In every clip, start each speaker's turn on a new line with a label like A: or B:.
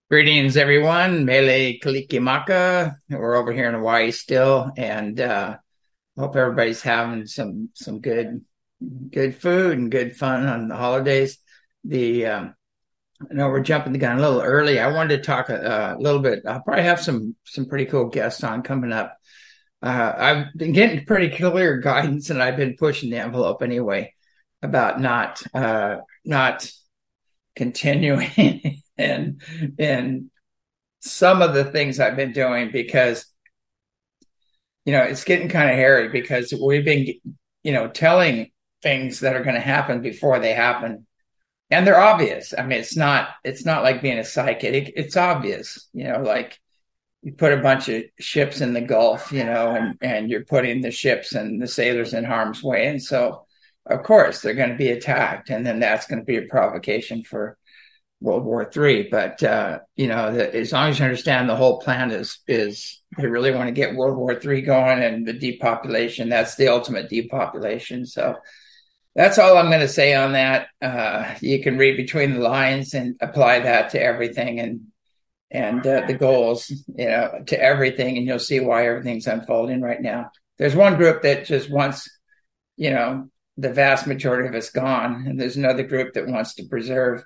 A: Greetings, everyone. Mele Kalikimaka. We're over here in Hawaii still, and hope everybody's having some good food and good fun on the holidays. I know we're jumping the gun a little early. I wanted to talk a little bit. I'll probably have some pretty cool guests on coming up. I've been getting pretty clear guidance, and I've been pushing the envelope anyway about not continuing and some of the things I've been doing because it's getting kind of hairy because we've been telling things that are going to happen before they happen, and they're obvious. I mean, it's not like being a psychic. It's obvious, like you put a bunch of ships in the Gulf, and you're putting the ships and the sailors in harm's way, and so of course they're going to be attacked, and then that's going to be a provocation for World War III. But as long as you understand the whole plan is they really want to get World War III going, and the depopulation, that's the ultimate depopulation. So that's all I'm going to say on that. You can read between the lines and apply that to everything, and the goals, to everything, and you'll see why everything's unfolding right now. There's one group that just wants, the vast majority of us gone, and there's another group that wants to preserve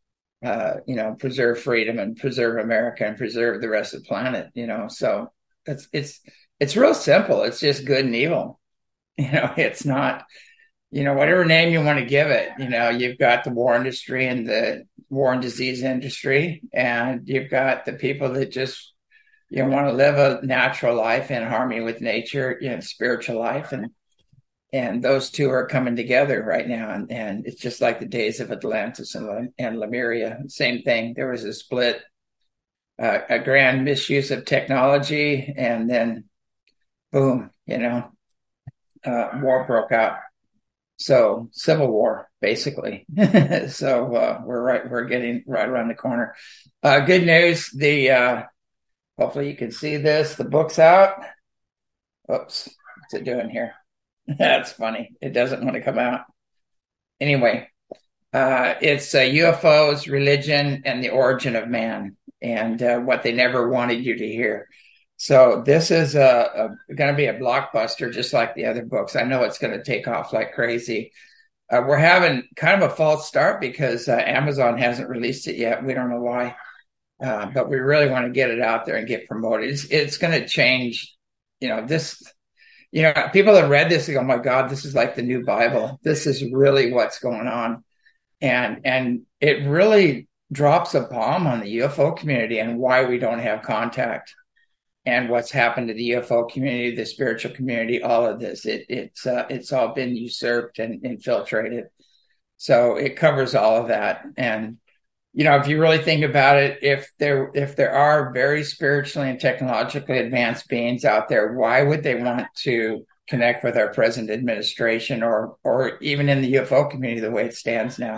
A: freedom and preserve America and preserve the rest of the planet, So it's real simple. It's just good and evil. It's not, whatever name you want to give it. You've got the war industry and the war and disease industry, and you've got the people that just want to live a natural life in harmony with nature, spiritual life, and those two are coming together right now. And it's just like the days of Atlantis and Lemuria. Same thing. There was a split, a grand misuse of technology, and then boom, war broke out. So civil war, basically. So we're getting right around the corner. Good news. Hopefully you can see this. The book's out. Oops, what's it doing here? That's funny. It doesn't want to come out. Anyway, it's UFOs, religion, and the origin of man, and what they never wanted you to hear. So this is going to be a blockbuster, just like the other books. I know it's going to take off like crazy. We're having kind of a false start because Amazon hasn't released it yet. We don't know why, but we really want to get it out there and get promoted. It's going to change, this. People that read this, they go, "Oh my God, this is like the new Bible. This is really what's going on." And it really drops a bomb on the UFO community and why we don't have contact and what's happened to the UFO community, the spiritual community, all of this. It's all been usurped and infiltrated. So it covers all of that. And if you really think about it, if there are very spiritually and technologically advanced beings out there, why would they want to connect with our present administration or even in the UFO community the way it stands now?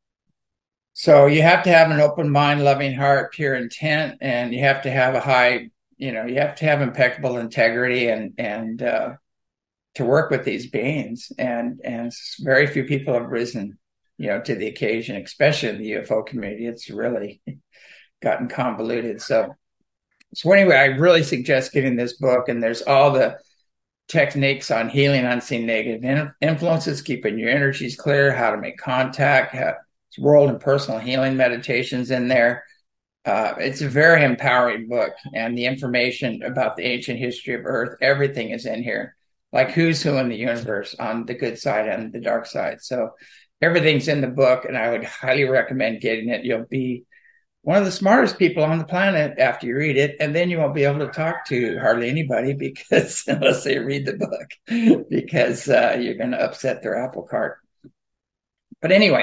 A: So you have to have an open mind, loving heart, pure intent, and you have to have you have to have impeccable integrity and to work with these beings. And very few people have risen to the occasion, especially in the UFO community. It's really gotten convoluted. So anyway, I really suggest getting this book, and there's all the techniques on healing unseen negative influences, keeping your energies clear, how to make contact, world and personal healing meditations in there. It's a very empowering book, and the information about the ancient history of Earth, everything is in here, like who's who in the universe on the good side and the dark side. So everything's in the book, and I would highly recommend getting it. You'll be one of the smartest people on the planet after you read it, and then you won't be able to talk to hardly anybody because unless they read the book, because you're going to upset their apple cart. But anyway,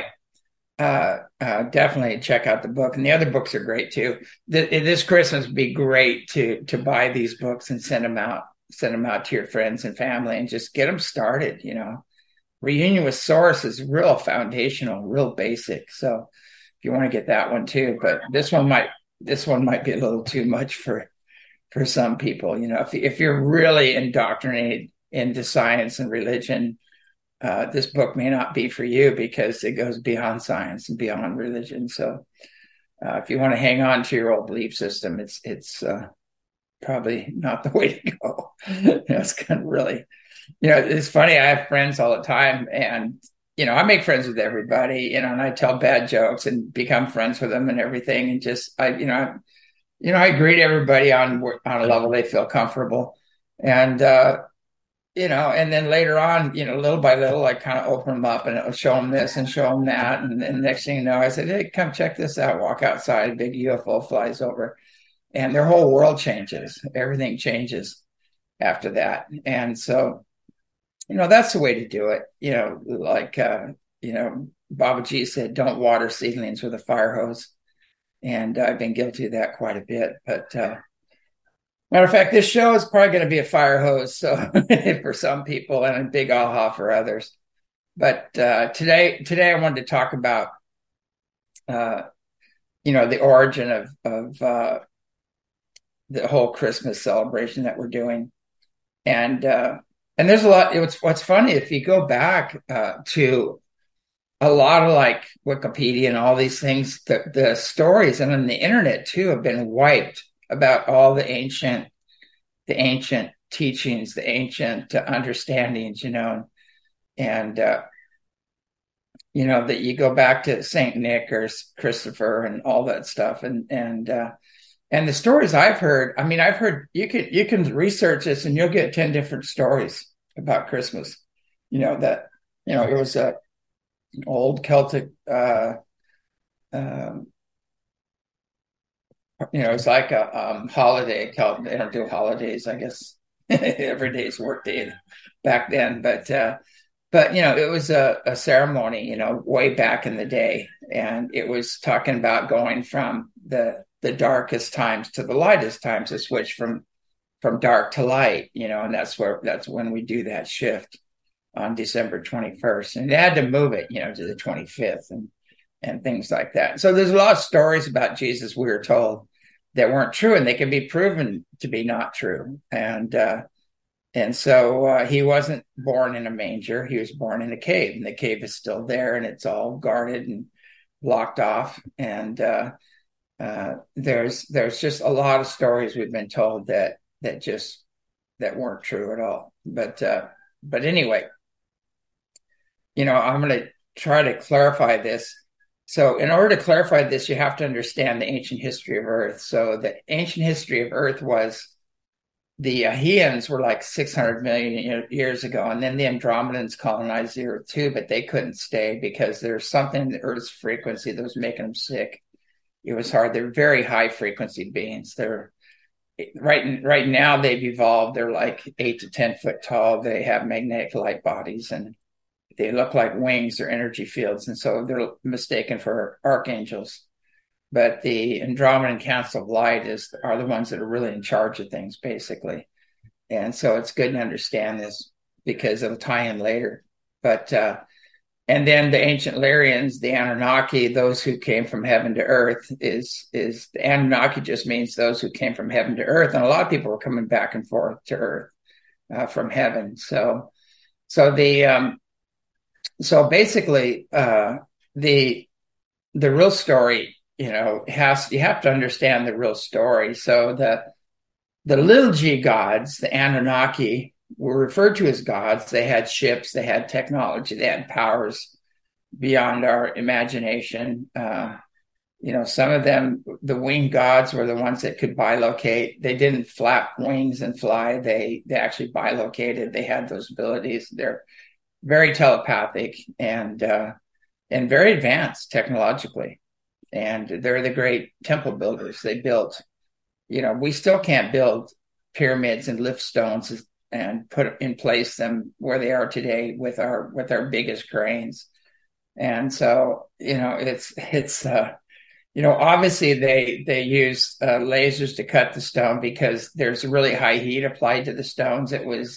A: definitely check out the book, and the other books are great too. This Christmas would be great to buy these books and send them out to your friends and family, and just get them started. Reunion with Source is real foundational, real basic. So if you want to get that one too, but this one might be a little too much for some people. If you're really indoctrinated into science and religion, this book may not be for you because it goes beyond science and beyond religion. So If you want to hang on to your old belief system, it's probably not the way to go. It's kind of really, it's funny. I have friends all the time, and I make friends with everybody, and I tell bad jokes and become friends with them and everything, and just I greet everybody on a level they feel comfortable, and and then later on, little by little, I kind of open them up and I'll show them this and show them that, and next thing you know, I said, "Hey, come check this out." Walk outside, a big UFO flies over, and their whole world changes. Everything changes after that, and so that's the way to do it. Baba G said, "Don't water seedlings with a fire hose," and I've been guilty of that quite a bit, but. Matter of fact, this show is probably going to be a fire hose, so for some people, and a big aha for others. But today I wanted to talk about, the origin of the whole Christmas celebration that we're doing, and there's a lot. What's funny, if you go back to a lot of like Wikipedia and all these things, the stories and on the internet too have been wiped about all the ancient teachings, the ancient understandings, and that you go back to Saint Nick or Christopher and all that stuff, and the stories I've heard. I mean, I've heard you can research this and you'll get 10 different stories about Christmas. That it was a old Celtic. It's like a holiday. They don't do holidays, I guess. Every day's work day back then, but it was a ceremony, way back in the day, and it was talking about going from the darkest times to the lightest times, to switch from dark to light, and that's when we do that shift on December 21st, and they had to move it, to the 25th, and things like that. So there's a lot of stories about Jesus, we were told, that weren't true, and they can be proven to be not true. And so he wasn't born in a manger. He was born in a cave, and the cave is still there, and it's all guarded and blocked off. And there's just a lot of stories we've been told that weren't true at all. But anyway, I'm going to try to clarify this. So in order to clarify this, you have to understand the ancient history of Earth. So the ancient history of Earth was the Aegeans were like 600 million years ago, and then the Andromedans colonized the Earth too, but they couldn't stay because there's something in the Earth's frequency that was making them sick. It was hard. They're very high frequency beings. They're right now they've evolved. They're like 8 to 10 foot tall. They have magnetic light bodies, and they look like wings or energy fields, and so they're mistaken for archangels. But the Andromedan Council of Light are the ones that are really in charge of things, basically. And so it's good to understand this because it'll tie in later. But and then the ancient Lyrians, the Anunnaki, those who came from heaven to earth, is the Anunnaki just means those who came from heaven to earth, and a lot of people were coming back and forth to earth from heaven. So basically, the real story, you have to understand the real story. So the little g gods, the Anunnaki, were referred to as gods. They had ships, they had technology, they had powers beyond our imagination. Some of them, the winged gods, were the ones that could bilocate. They didn't flap wings and fly. They actually bilocated. They had those abilities. They're very telepathic and very advanced technologically. And they're the great temple builders. They built, we still can't build pyramids and lift stones and put in place them where they are today with our biggest cranes. And so, it's obviously they use lasers to cut the stone because there's really high heat applied to the stones. It was,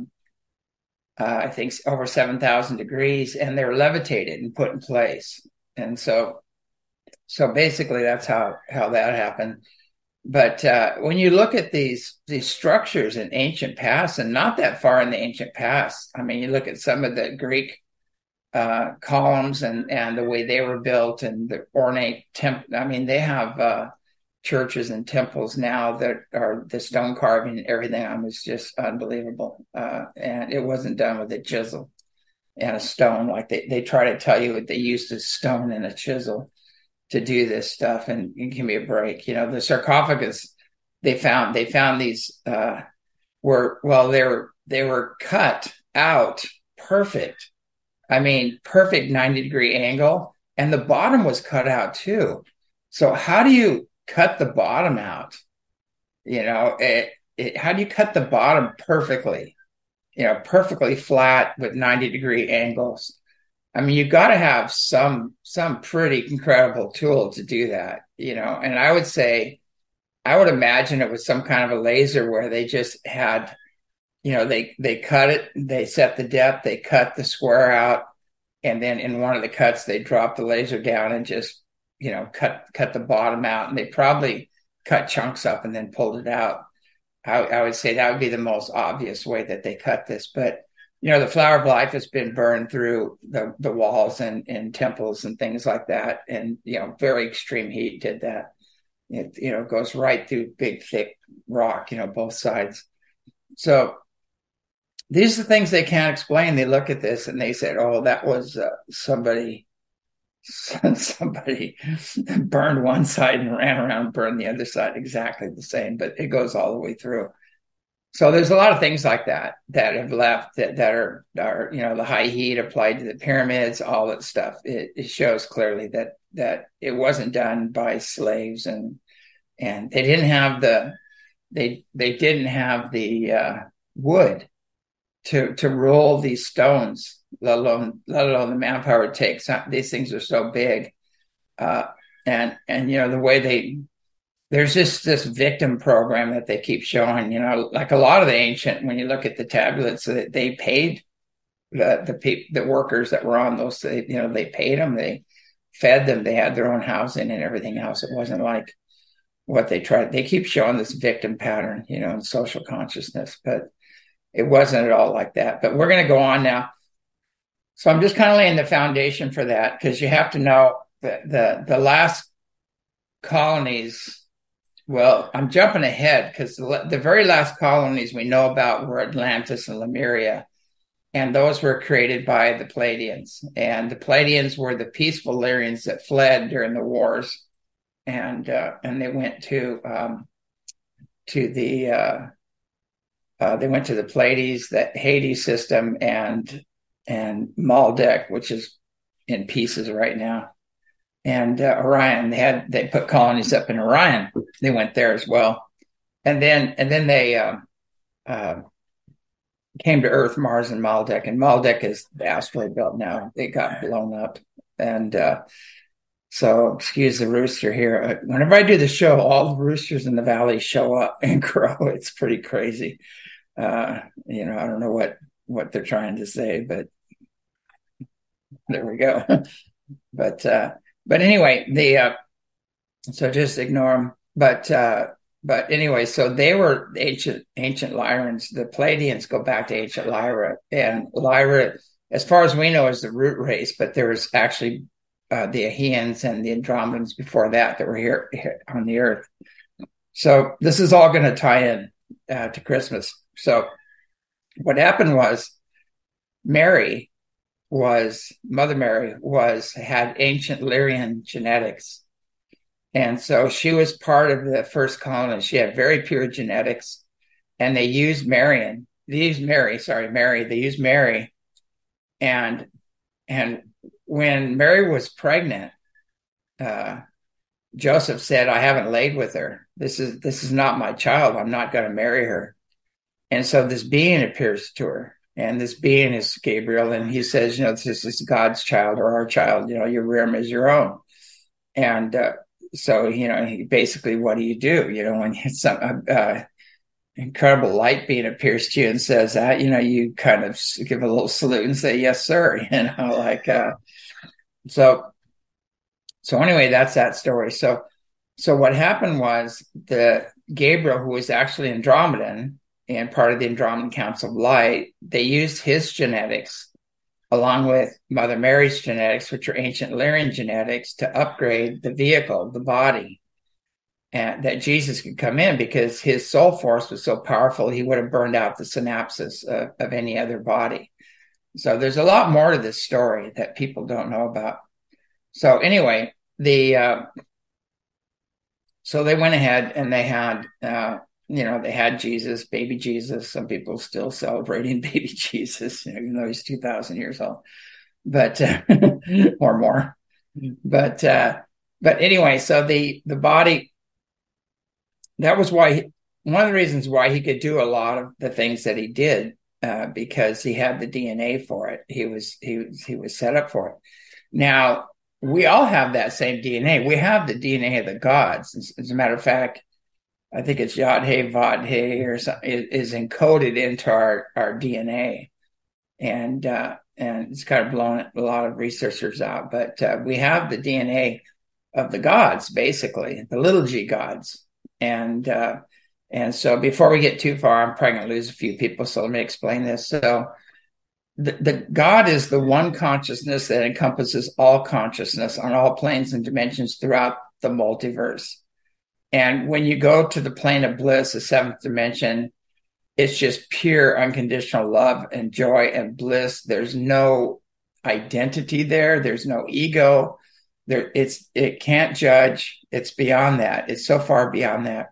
A: I think, over 7,000 degrees, and they were levitated and put in place. And so basically that's how that happened. But when you look at these structures in ancient past, and not that far in the ancient past, I mean, you look at some of the Greek columns and the way they were built and the ornate temple. I mean, they have churches and temples now that are the stone carving and everything. I was just unbelievable. And it wasn't done with a chisel and a stone like they try to tell you that they used a stone and a chisel to do this stuff. And give me a break. The sarcophagus they found these they were cut out perfect. I mean, perfect 90-degree angle, and the bottom was cut out too. So how do you cut the bottom out? How do you cut the bottom perfectly? Perfectly flat with 90-degree angles. I mean, you got to have some pretty incredible tool to do that. And I would imagine it was some kind of a laser where they just had, they cut it, they set the depth, they cut the square out, and then in one of the cuts they dropped the laser down and just cut the bottom out, and they probably cut chunks up and then pulled it out. I would say that would be the most obvious way that they cut this. But the flower of life has been burned through the walls and temples and things like that, and very extreme heat did that. It goes right through big thick rock, both sides. So these are things they can't explain. They look at this and they said, "Oh, that was somebody burned one side and ran around and burned the other side exactly the same," but it goes all the way through. So there's a lot of things like that have left that are the high heat applied to the pyramids, all that stuff. It shows clearly that it wasn't done by slaves, and they didn't have the wood to roll these stones, let alone the manpower it takes. These things are so big, and the way there's just this victim program that they keep showing. Like a lot of the ancient, when you look at the tablets, they paid the workers that were on those. They paid them, they fed them, they had their own housing and everything else. It wasn't like what they tried. They keep showing this victim pattern, in social consciousness, but it wasn't at all like that. But we're going to go on now. So I'm just kind of laying the foundation for that, because you have to know that the last colonies. Well, I'm jumping ahead because the very last colonies we know about were Atlantis and Lemuria, and those were created by the Pleiadians. And the Pleiadians were the peaceful Lyrians that fled during the wars, and they went to the Pleiades, the Hades system, and Maldek, which is in pieces right now. And Orion, they put colonies up in Orion. They went there as well, and then they came to Earth, Mars, and Maldek. And Maldek is the asteroid belt now. It got blown up, and so excuse the rooster here. Whenever I do the show, all the roosters in the valley show up and crow. It's pretty crazy. I don't know what they're trying to say, but there we go. But anyway, so just ignore them. But anyway, so they were ancient Lyrians. The Pleiadians go back to ancient Lyra, and Lyra, as far as we know, is the root race. But there was actually the Aegeans and the Andromedans before that were here on the Earth. So this is all going to tie in to Christmas. So what happened was Mother Mary had ancient Lyrian genetics. And so she was part of the first colony. She had very pure genetics, and they used Mary. They used Mary. And when Mary was pregnant, Joseph said, "I haven't laid with her. This is not my child. I'm not going to marry her." And so this being appears to her. And this being is Gabriel, and he says, this is God's child or our child. You rear him as your own. And so, basically, what do? When some incredible light being appears to you and says that, you kind of give a little salute and say, "Yes, sir." So anyway, that's that story. So what happened was the Gabriel, who was actually Andromedan, and part of the Andromedan Council of Light, they used his genetics along with Mother Mary's genetics, which are ancient Lyrian genetics, to upgrade the vehicle, the body, and that Jesus could come in because his soul force was so powerful, he would have burned out the synapses of any other body. So there's a lot more to this story that people don't know about. So anyway, so they went ahead and they had, they had Jesus, baby Jesus. Some people still celebrating baby Jesus, even though he's 2,000 years old, but or more. But anyway, so the body. That was why one of the reasons why he could do a lot of the things that he did, because he had the DNA for it. He was set up for it. Now we all have that same DNA. We have the DNA of the gods. As a matter of fact, I think it's Yod He Vod He or something is encoded into our DNA, and it's kind of blown a lot of researchers out. But we have the DNA of the gods, basically the little g gods, and so before we get too far, I'm probably going to lose a few people. So let me explain this. So the God is the one consciousness that encompasses all consciousness on all planes and dimensions throughout the multiverse. And when you go to the plane of bliss, the seventh dimension, it's just pure unconditional love and joy and bliss. There's no identity there. There's no ego. It can't judge. It's beyond that. It's so far beyond that.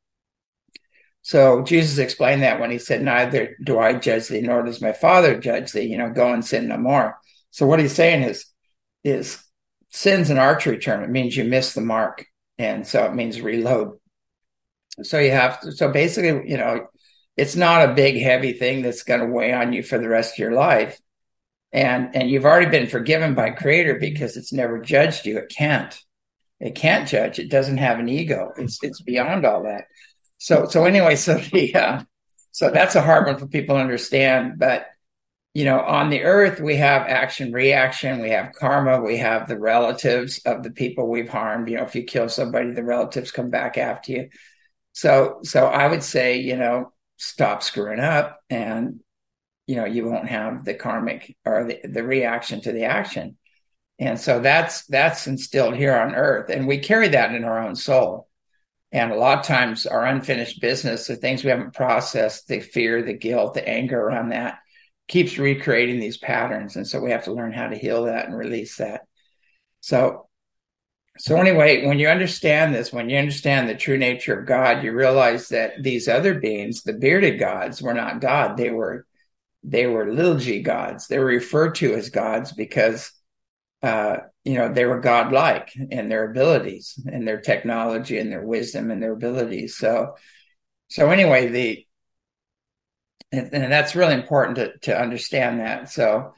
A: So Jesus explained that when he said, neither do I judge thee, nor does my Father judge thee, go and sin no more. So what he's saying is sin's an archery term. It means you miss the mark. And so it means reload. So basically, it's not a big, heavy thing that's going to weigh on you for the rest of your life. And you've already been forgiven by Creator because it's never judged you. It can't judge. It doesn't have an ego. It's beyond all that. So anyway, so that's a hard one for people to understand. But on the earth, we have action, reaction, we have karma, we have the relatives of the people we've harmed. If you kill somebody, the relatives come back after you. So I would say, stop screwing up, and you won't have the karmic or the reaction to the action. And so that's instilled here on earth, and we carry that in our own soul. And a lot of times our unfinished business, the things we haven't processed, the fear, the guilt, the anger around that keeps recreating these patterns. And so we have to learn how to heal that and release that. So anyway, when you understand this, when you understand the true nature of God, you realize that these other beings, the bearded gods, were not God. They were little g gods. They were referred to as gods because they were godlike in their abilities and their technology and their wisdom and their abilities. So anyway, and that's really important to understand that. So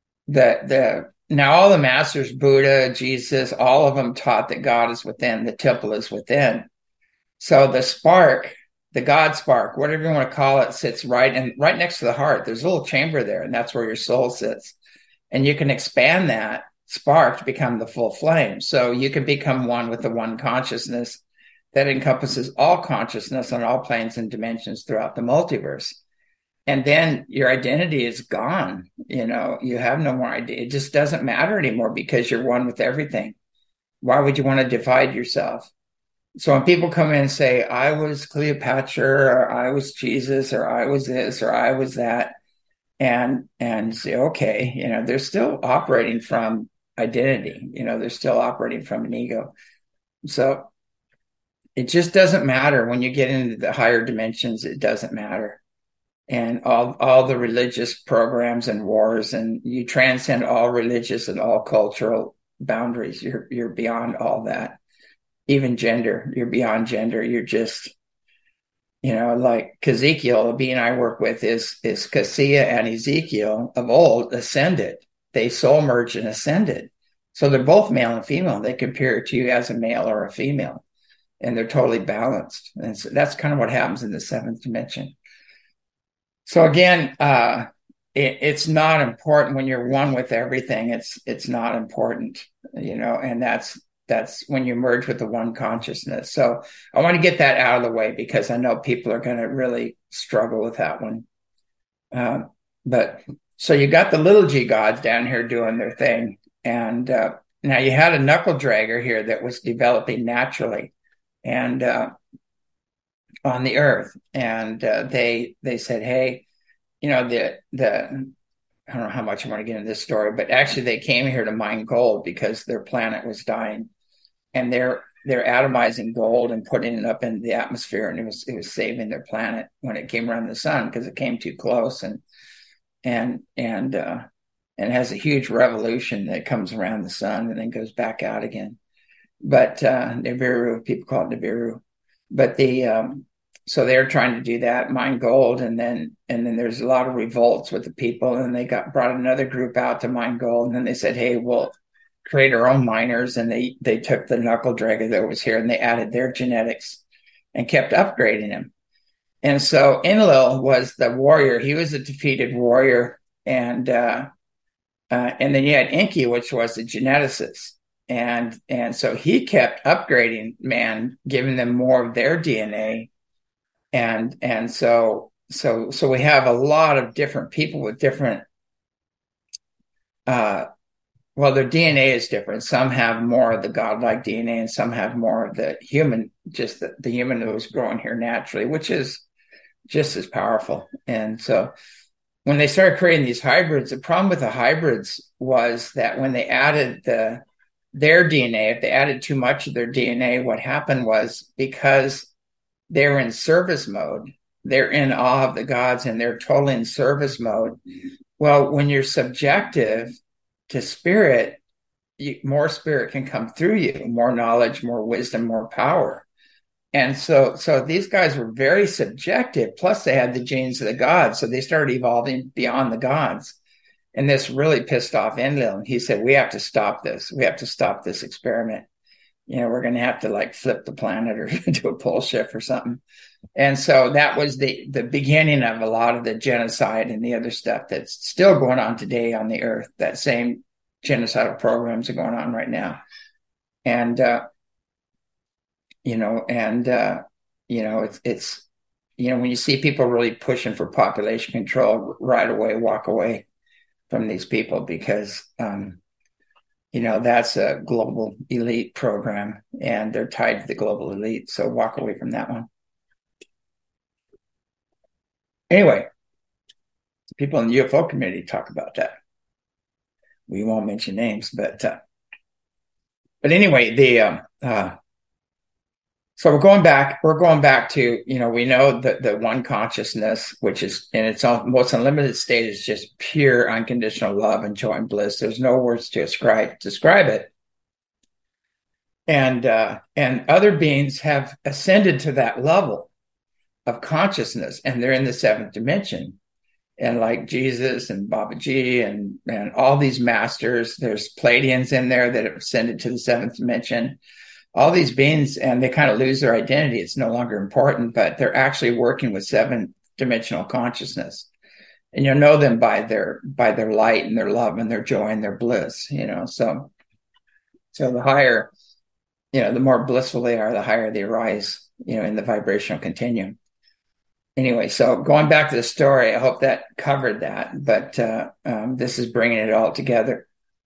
A: now all the masters, Buddha, Jesus, all of them taught that God is within, the temple is within. So the spark, the God spark, whatever you want to call it, sits right next to the heart. There's a little chamber there, and that's where your soul sits. And you can expand that spark to become the full flame. So you can become one with the one consciousness that encompasses all consciousness on all planes and dimensions throughout the multiverse. And then your identity is gone. You have no more identity. It just doesn't matter anymore because you're one with everything. Why would you want to divide yourself? So when people come in and say, I was Cleopatra, or I was Jesus, or I was this, or I was that, and say, okay, they're still operating from identity. They're still operating from an ego. So it just doesn't matter when you get into the higher dimensions. It doesn't matter. And all the religious programs and wars, and you transcend all religious and all cultural boundaries. You're beyond all that. Even gender, you're beyond gender. You're just, like Ezekiel, the being I work with is Cassia and Ezekiel of old ascended. They soul merged and ascended. So they're both male and female. They compare to you as a male or a female, and they're totally balanced. And so that's kind of what happens in the seventh dimension. So again, it's not important when you're one with everything. It's not important, and that's when you merge with the one consciousness. So I want to get that out of the way because I know people are going to really struggle with that one. So you got the little g gods down here doing their thing. And now you had a knuckle dragger here that was developing naturally and on the earth. And they said, hey, the I don't know how much I want to get into this story, but actually they came here to mine gold because their planet was dying, and they're atomizing gold and putting it up into the atmosphere, and it was saving their planet when it came around the sun because it came too close, and it has a huge revolution that comes around the sun and then goes back out again. But Nibiru, people call it Nibiru, but so they're trying to do that, mine gold, and then there's a lot of revolts with the people, and they brought another group out to mine gold, and then they said, hey, we'll create our own miners, and they took the knuckle dragger that was here and they added their genetics and kept upgrading him. And so Enlil was the warrior. He was a defeated warrior, and then you had Enki, which was the geneticist. And so he kept upgrading man, giving them more of their DNA. And so we have a lot of different people with different well, their DNA is different. Some have more of the godlike DNA and some have more of the human, just the human that was growing here naturally, which is just as powerful. And so when they started creating these hybrids, the problem with the hybrids was that when they added their DNA, if they added too much of their DNA, what happened was, because they're in service mode, they're in awe of the gods and they're totally in service mode. Well, when you're subjective to spirit, more spirit can come through you, more knowledge, more wisdom, more power. And so these guys were very subjective. Plus, they had the genes of the gods, so they started evolving beyond the gods. And this really pissed off Enlil. And he said, "We have to stop this. We have to stop this experiment. We're going to have to like flip the planet or do a pole shift or something." And so that was the beginning of a lot of the genocide and the other stuff that's still going on today on the earth. That same genocidal programs are going on right now. And, it's when you see people really pushing for population control, right away, walk away from these people, because, that's a global elite program and they're tied to the global elite. So walk away from that one. Anyway, people in the UFO community talk about that. We won't mention names, but anyway, so we're going back to, we know that the one consciousness, which is in its own most unlimited state, is just pure unconditional love and joy and bliss. There's no words to describe it. And other beings have ascended to that level of consciousness, and they're in the seventh dimension. And like Jesus and Babaji and all these masters, there's Pleiadians in there that have ascended to the seventh dimension. All these beings, and they kind of lose their identity. It's no longer important, but they're actually working with seventh dimensional consciousness. And you'll know them by their light and their love and their joy and their bliss, So the higher, the more blissful they are, the higher they rise, in the vibrational continuum. Anyway, so going back to the story, I hope that covered that, but this is bringing it all together.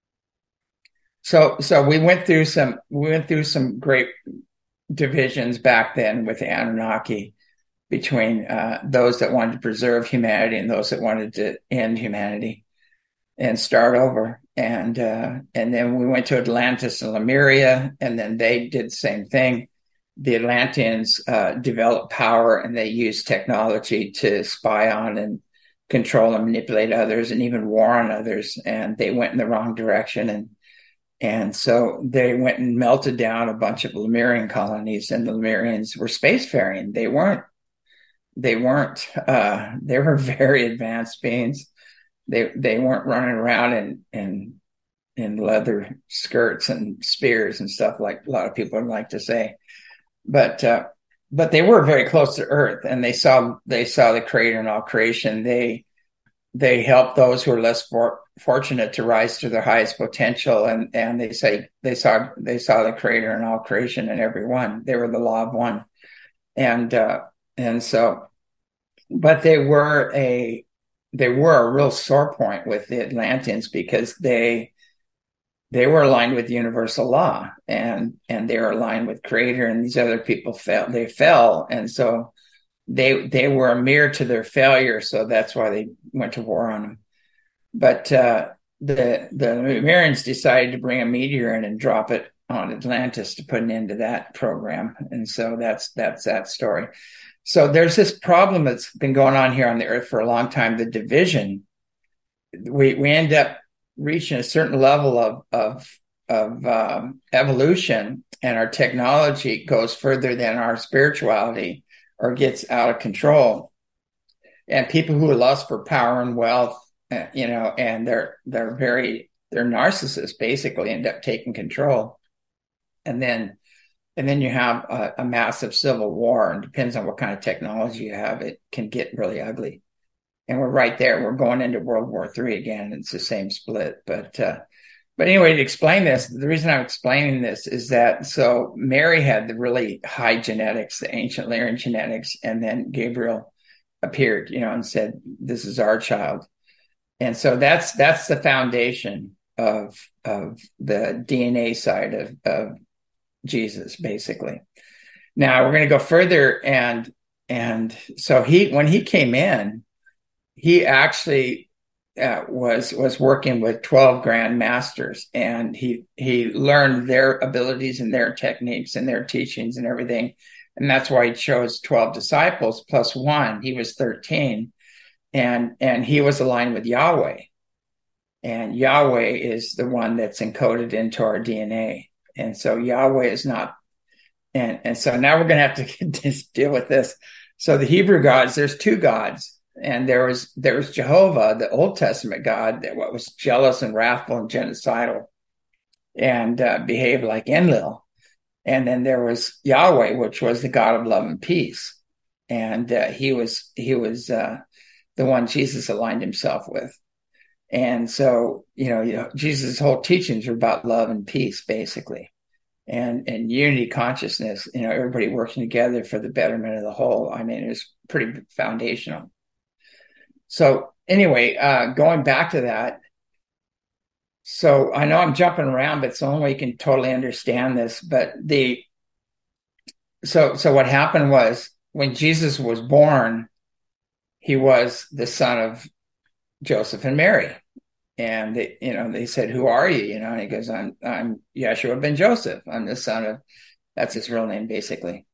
A: So we went through some great divisions back then with the Anunnaki, between those that wanted to preserve humanity and those that wanted to end humanity and start over. And then we went to Atlantis and Lemuria, and then they did the same thing. The Atlanteans developed power, and they used technology to spy on and control and manipulate others and even war on others. And they went in the wrong direction. And so they went and melted down a bunch of Lemurian colonies, and the Lemurians were spacefaring. They were very advanced beings. They weren't running around in leather skirts and spears and stuff like a lot of people would like to say. But they were very close to Earth, and they saw the Creator in all creation. They helped those who are less fortunate to rise to their highest potential, and they saw the Creator in all creation in every one. They were the law of one, but they were a they were a real sore point with the Atlanteans because they were aligned with universal law, and they were aligned with creator, and these other people fell, and so they were a mirror to their failure, so that's why they went to war on them. But the Lemurians decided to bring a meteor in and drop it on Atlantis to put an end to that program, and so that's that story. So there's this problem that's been going on here on the earth for a long time, the division. We end up reaching a certain level of evolution, and our technology goes further than our spirituality or gets out of control. And people who are lust for power and wealth, and they're narcissists, basically end up taking control. And then you have a massive civil war, and depends on what kind of technology you have, it can get really ugly. And we're right there. We're going into World War III again. It's the same split. But anyway, to explain this, the reason I'm explaining this is that, so Mary had the really high genetics, the ancient Lyrian genetics, and then Gabriel appeared, and said, "This is our child." And so that's the foundation of the DNA side of Jesus, basically. Now we're going to go further, and so when he came in, he actually was working with 12 grand masters, and he learned their abilities and their techniques and their teachings and everything. And that's why he chose 12 disciples plus one. He was 13, and he was aligned with Yahweh. And Yahweh is the one that's encoded into our DNA. And so Yahweh is not, and so now we're going to have to just deal with this. So the Hebrew gods, there's two gods. And there was Jehovah, the Old Testament God, that was jealous and wrathful and genocidal, and behaved like Enlil. And then there was Yahweh, which was the God of love and peace, and he was the one Jesus aligned himself with. And so Jesus' whole teachings were about love and peace, basically, and unity consciousness. Everybody working together for the betterment of the whole. I mean, it was pretty foundational. So anyway, going back to that. So I know I'm jumping around, but it's the only way you can totally understand this. But so what happened was, when Jesus was born, he was the son of Joseph and Mary. And they said, "Who are you?" And he goes, I'm Yeshua ben Joseph. I'm the son of, that's his real name, basically.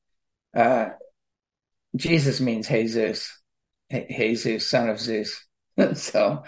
A: Jesus means Jesus. Jesus, son of Zeus. so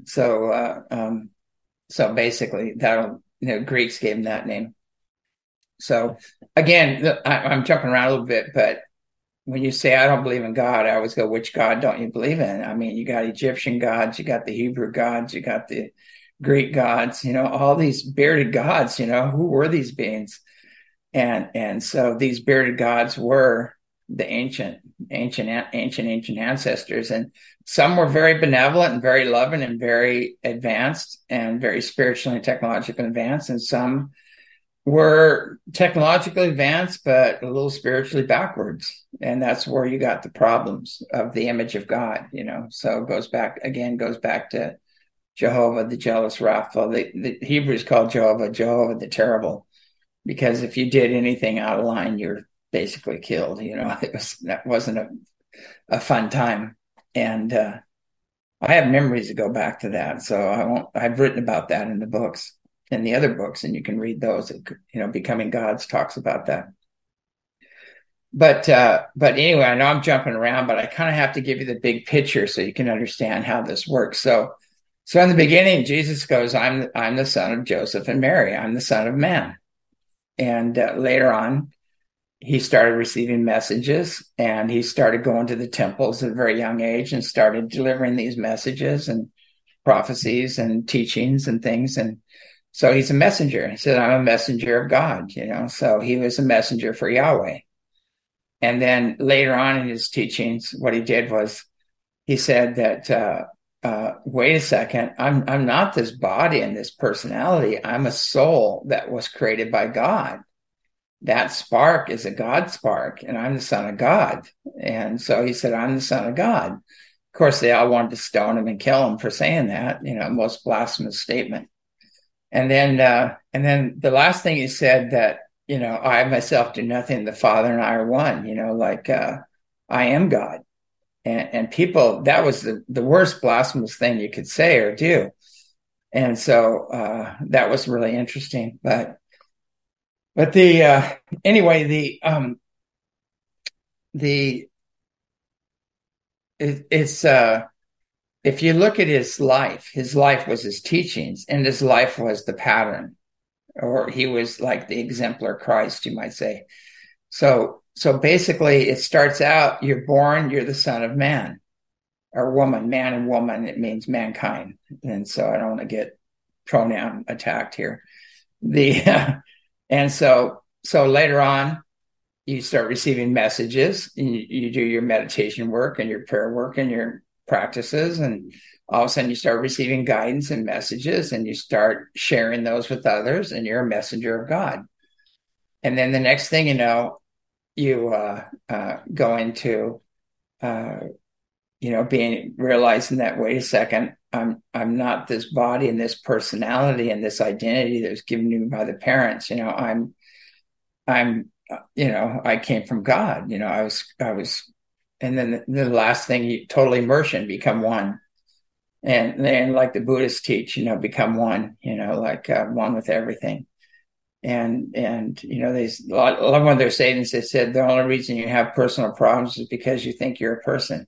A: basically Greeks gave him that name. So again, I'm jumping around a little bit, but when you say I don't believe in God, I always go, which God don't you believe in? I mean, you got Egyptian gods, you got the Hebrew gods, you got the Greek gods, all these bearded gods, who were these beings? And so these bearded gods were the ancient ancestors, and some were very benevolent and very loving and very advanced and very spiritually and technologically advanced, and some were technologically advanced but a little spiritually backwards, and that's where you got the problems of the image of God. So it goes back to Jehovah, the jealous, wrathful. The Hebrews called Jehovah the terrible, because if you did anything out of line, you're basically killed. That wasn't a fun time. And I have memories to go back to that. So I've written about that in the books, in the other books, and you can read those. Becoming Gods talks about that. But anyway, I know I'm jumping around, but I kind of have to give you the big picture so you can understand how this works. So in the beginning, Jesus goes, I'm the son of Joseph and Mary. I'm the son of man. And later on, he started receiving messages, and he started going to the temples at a very young age and started delivering these messages and prophecies and teachings and things. And so he's a messenger. He said, I'm a messenger of God, so he was a messenger for Yahweh. And then later on in his teachings, what he did was he said that, wait a second, I'm not this body and this personality. I'm a soul that was created by God. That spark is a God spark, and I'm the son of God. And so he said, I'm the son of God. Of course, they all wanted to stone him and kill him for saying that, most blasphemous statement. And then the last thing he said that, I myself do nothing, the Father and I are one, I am God. And people, that was the worst blasphemous thing you could say or do. And so that was really interesting. But anyway, it's if you look at his life was his teachings, and his life was the pattern, or he was like the exemplar Christ, you might say. So basically, it starts out, you're born, you're the son of man or woman, man and woman. It means mankind. And so I don't want to get pronoun attacked here. And so later on, you start receiving messages. You do your meditation work and your prayer work and your practices, and all of a sudden you start receiving guidance and messages, and you start sharing those with others, and you're a messenger of God. And then the next thing you know, you go into realizing that, wait a second, I'm not this body and this personality and this identity that was given to me by the parents. I came from God. I was, and then the last thing, you total immersion, become one. And then, like the Buddhists teach, become one, one with everything. And they, a lot of one of their sayings, they said, the only reason you have personal problems is because you think you're a person,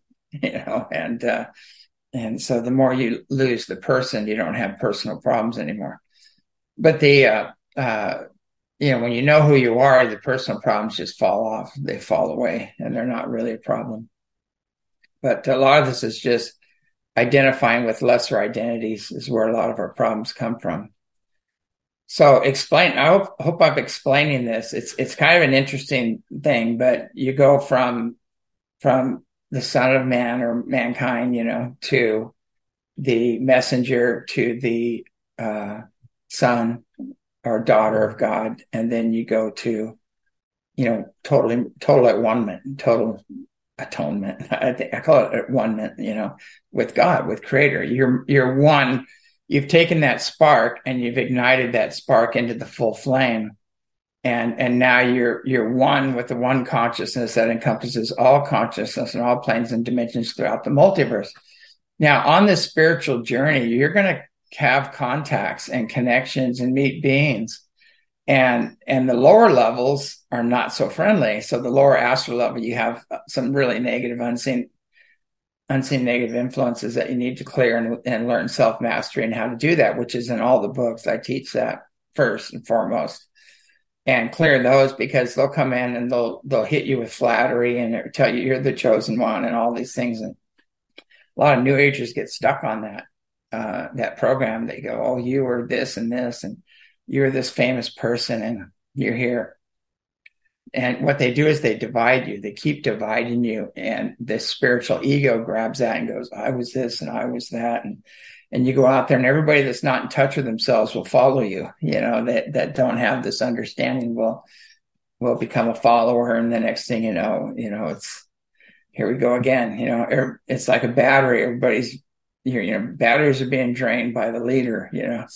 A: and so the more you lose the person, you don't have personal problems anymore. But when you know who you are, the personal problems just fall off, they fall away, and they're not really a problem. But a lot of this is just identifying with lesser identities is where a lot of our problems come from. So I hope I'm explaining this. It's kind of an interesting thing, but you go from the son of man or mankind, to the messenger, to the son or daughter of God, and then you go to, total at one-ment, total atonement. I call it one-ment, with God, with Creator. You're one. You've taken that spark and you've ignited that spark into the full flame, and now you're one with the one consciousness that encompasses all consciousness and all planes and dimensions throughout the multiverse. Now, on this spiritual journey, you're going to have contacts and connections and meet beings, and the lower levels are not so friendly. So the lower astral level, you have some really negative, unseen negative influences that you need to clear and learn self-mastery and how to do that, which is in all the books. I teach that first and foremost, and clear those, because they'll come in and they'll hit you with flattery and tell you you're the chosen one and all these things. And a lot of New Agers get stuck on that program. They go, oh, you are this and this, and you're this famous person, and you're here. And what they do is they divide you. They keep dividing you. And this spiritual ego grabs that and goes, I was this and I was that. And you go out there, and everybody that's not in touch with themselves will follow you, that don't have this understanding will become a follower. And the next thing it's, here we go again. It's like a battery. Everybody's, batteries are being drained by the leader,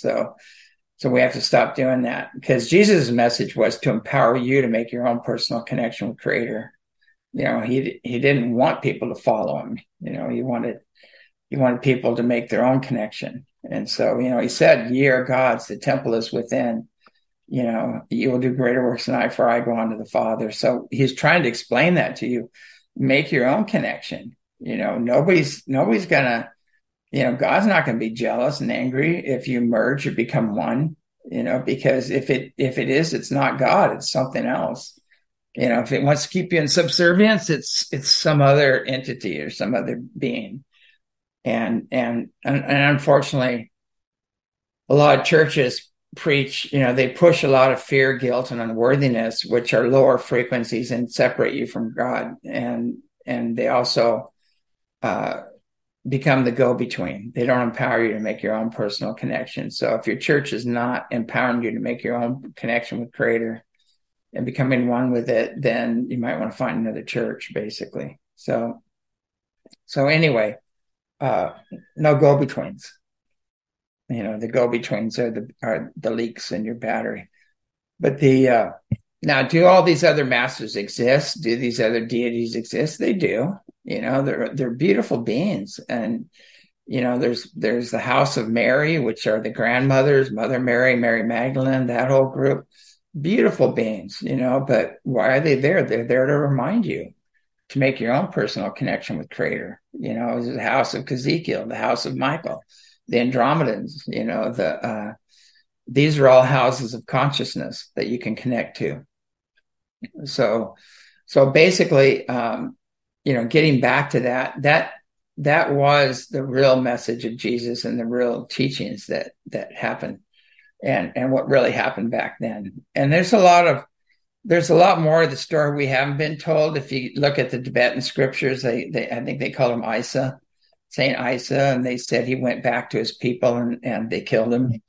A: So we have to stop doing that, because Jesus' message was to empower you to make your own personal connection with Creator. He didn't want people to follow him. He wanted people to make their own connection. And so, he said, ye are gods, the temple is within. You will do greater works than I, for I go on to the Father. So he's trying to explain that to you. Make your own connection. Nobody's gonna, God's not going to be jealous and angry if you merge or become one, because if it is, it's not God, it's something else. If it wants to keep you in subservience, it's some other entity or some other being. And unfortunately, a lot of churches preach, they push a lot of fear, guilt, and unworthiness, which are lower frequencies and separate you from God. And they also, become the go-between. They don't empower you to make your own personal connection. So if your church is not empowering you to make your own connection with Creator and becoming one with it, then you might want to find another church, basically. So anyway, uh, no go-betweens. The go-betweens are the leaks in your battery. But now, do all these other masters exist? Do these other deities exist? They do. They're beautiful beings, and there's the House of Mary, which are the grandmothers, Mother Mary, Mary Magdalene, that whole group. Beautiful beings, but why are they there? They're there to remind you to make your own personal connection with Creator. The House of Ezekiel, the House of Michael, the Andromedans. These are all houses of consciousness that you can connect to. So basically, getting back to that was the real message of Jesus and the real teachings that happened, and what really happened back then. And there's a lot more of the story we haven't been told. If you look at the Tibetan scriptures, I think they call him Isa, Saint Isa, and they said he went back to his people and they killed him,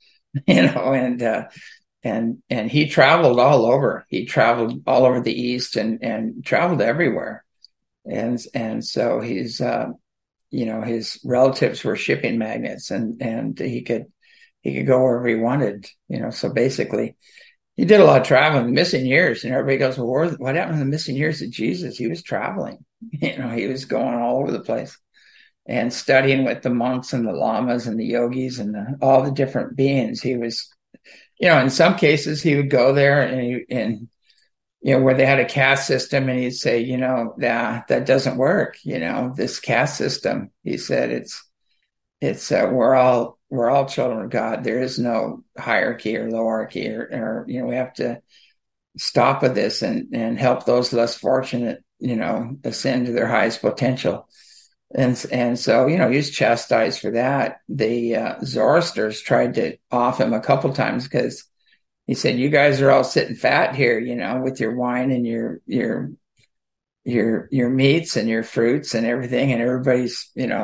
A: and he traveled all over. He traveled all over the East and traveled everywhere. And so he's, his relatives were shipping magnates, and he could go wherever he wanted, so basically he did a lot of traveling. The missing years, and everybody goes, well, what happened to the missing years of Jesus? He was traveling, he was going all over the place and studying with the monks and the lamas and the yogis and all the different beings. He was, in some cases he would go there and where they had a caste system, and he'd say, that doesn't work. This caste system, he said, it's we're all children of God. There is no hierarchy or lowerarchy, or we have to stop with this and help those less fortunate, ascend to their highest potential. And so, he was chastised for that. The Zoroasters tried to off him a couple times because he said, you guys are all sitting fat here, with your wine and your meats and your fruits and everything. And everybody's,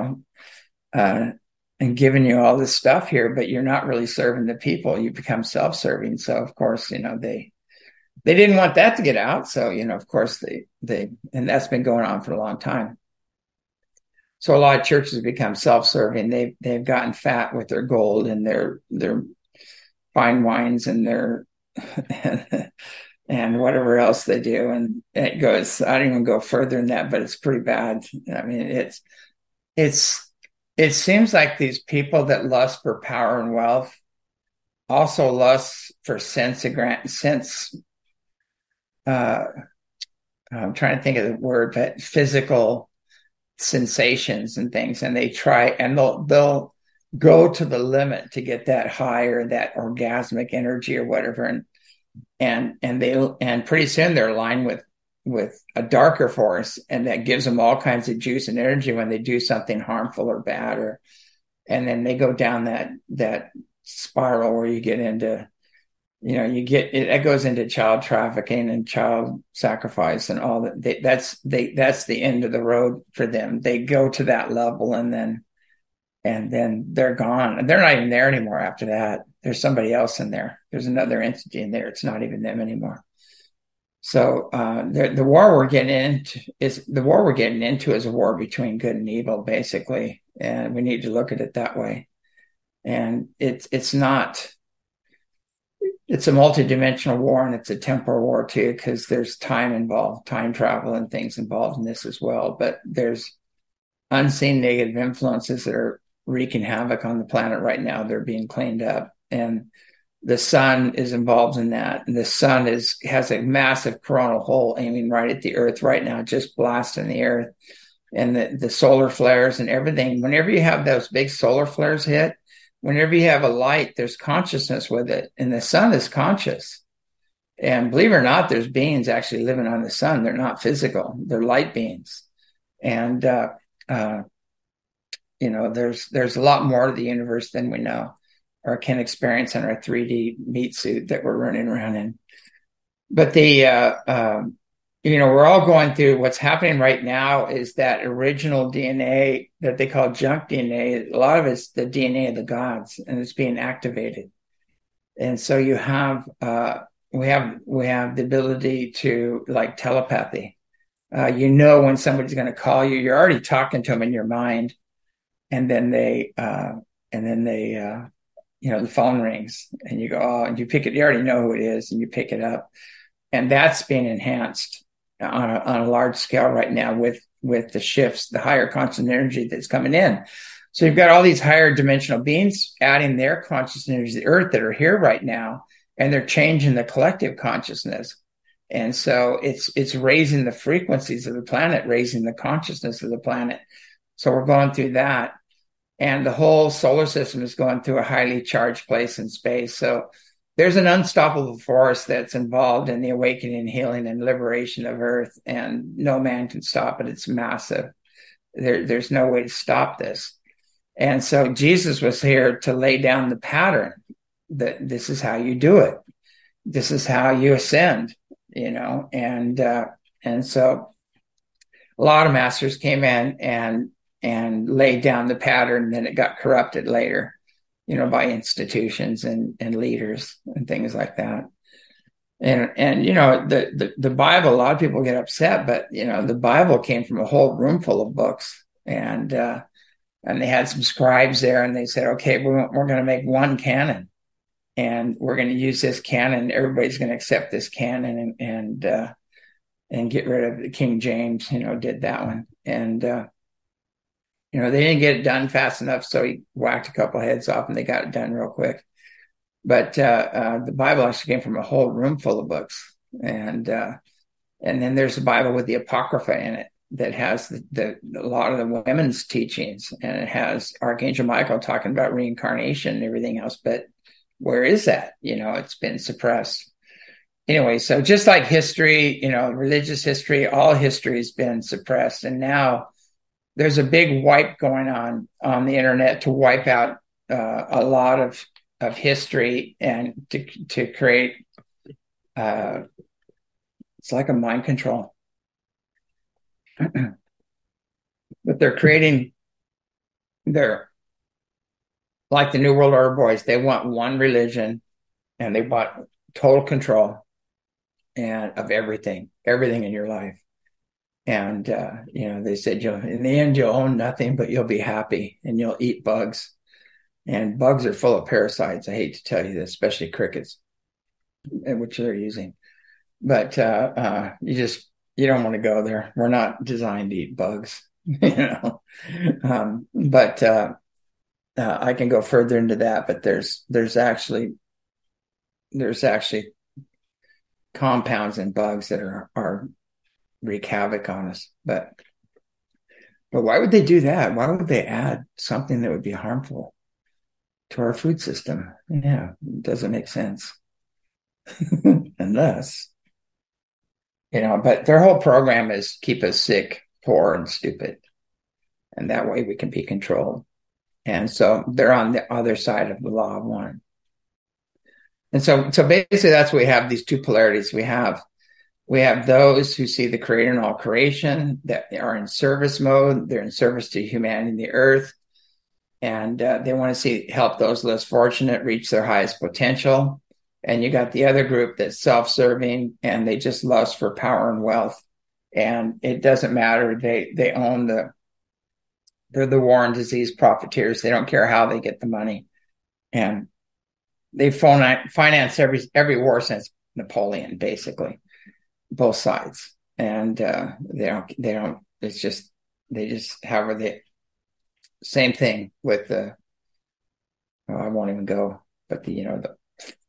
A: and giving you all this stuff here, but you're not really serving the people. You become self-serving. So of course, they didn't want that to get out. So, of course and that's been going on for a long time. So a lot of churches have become self-serving. They've gotten fat with their gold and their fine wines and their and whatever else they do. And it goes, I don't even go further than that, but it's pretty bad. I mean, it seems like these people that lust for power and wealth also lust for I'm trying to think of the word, but physical sensations and things, and they try, and they'll go to the limit to get that high or that orgasmic energy or whatever, and pretty soon they're aligned with a darker force, and that gives them all kinds of juice and energy when they do something harmful or bad, and then they go down that spiral where you get into, it goes into child trafficking and child sacrifice and all that. That's the end of the road for them. They go to that level, and then they're gone, and they're not even there anymore after that. There's somebody else in there. There's another entity in there. It's not even them anymore. So the war we're getting into is a war between good and evil, basically, and we need to look at it that way. And it's a multidimensional war, and it's a temporal war too, because there's time involved, time travel and things involved in this as well. But there's unseen negative influences that are wreaking havoc on the planet right now. They're being cleaned up, and the sun is involved in that. And the sun has a massive coronal hole aiming right at the earth right now, just blasting the earth, and the solar flares and everything. Whenever you have those big solar flares hit, whenever you have a light, there's consciousness with it, and the sun is conscious. And believe it or not, there's beings actually living on the sun. They're not physical; they're light beings. And there's a lot more to the universe than we know or can experience in our 3D meat suit that we're running around in. But we're all going through what's happening right now is that original DNA that they call junk DNA. A lot of it's the DNA of the gods, and it's being activated. And so we have the ability to, like, telepathy. When somebody's going to call you, you're already talking to them in your mind. and then the phone rings and you go, oh, and you pick it. You already know who it is, and you pick it up, and that's being enhanced on a large scale right now with the shifts, the higher conscious energy that's coming in. So you've got all these higher dimensional beings adding their conscious energy to the earth that are here right now, and they're changing the collective consciousness. And so it's raising the frequencies of the planet, raising the consciousness of the planet. So we're going through that. And the whole solar system is going through a highly charged place in space. So there's an unstoppable force that's involved in the awakening, healing, and liberation of Earth, and no man can stop it. It's massive. There's no way to stop this. And so Jesus was here to lay down the pattern that this is how you do it. This is how you ascend, and so a lot of masters came in and laid down the pattern, then it got corrupted later, by institutions and leaders and things like that. And the Bible, a lot of people get upset, but the Bible came from a whole room full of books, and they had some scribes there, and they said, okay, we're going to make one canon, and we're going to use this canon. Everybody's going to accept this canon, and get rid of the King James. Did that one, and they didn't get it done fast enough, so he whacked a couple heads off, and they got it done real quick. But the Bible actually came from a whole room full of books, and then there's the Bible with the Apocrypha in it that has a lot of the women's teachings, and it has Archangel Michael talking about reincarnation and everything else. But where is that? It's been suppressed. Anyway, so just like history, religious history, all history has been suppressed, and now there's a big wipe going on the internet to wipe out a lot of history, and to create it's like a mind control. But they're like the New World Order boys. They want one religion, and they want total control of everything in your life. And they said, in the end, you'll own nothing, but you'll be happy, and you'll eat bugs. And bugs are full of parasites. I hate to tell you this, especially crickets, which they're using. But you don't want to go there. We're not designed to eat bugs, But I can go further into that. But there's actually compounds in bugs that are wreak havoc on us. But why would they do that? Why would they add something that would be harmful to our food system? Yeah, it doesn't make sense. Unless, but their whole program is keep us sick, poor, and stupid. And that way we can be controlled. And so they're on the other side of the law of one. And so basically that's what we have, these two polarities. We have those who see the creator in all creation, that are in service mode. They're in service to humanity and the earth. And they want to help those less fortunate reach their highest potential. And you got the other group that's self-serving, and they just lust for power and wealth. And it doesn't matter. They own they're the war and disease profiteers. They don't care how they get the money. And they finance every war since Napoleon, basically, both sides. And they don't, they just however they, same thing with I won't even go, but the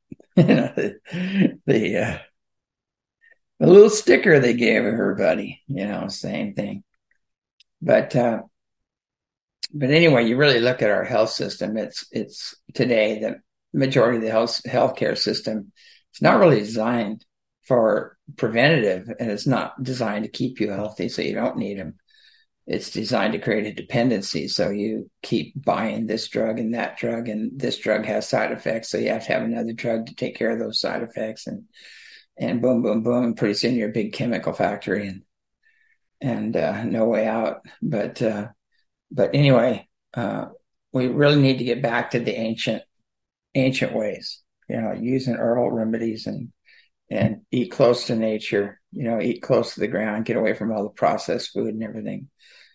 A: little sticker they gave everybody, same thing. But anyway, you really look at our health system. It's today the majority of the healthcare system. It's not really designed for preventative, and it's not designed to keep you healthy, so you don't need them. It's designed to create a dependency. So you keep buying this drug and that drug, and this drug has side effects. So you have to have another drug to take care of those side effects, and boom, boom, boom. And pretty soon you're a big chemical factory, and no way out. But anyway, we really need to get back to the ancient ways, using herbal remedies and eat close to nature, eat close to the ground, get away from all the processed food and everything.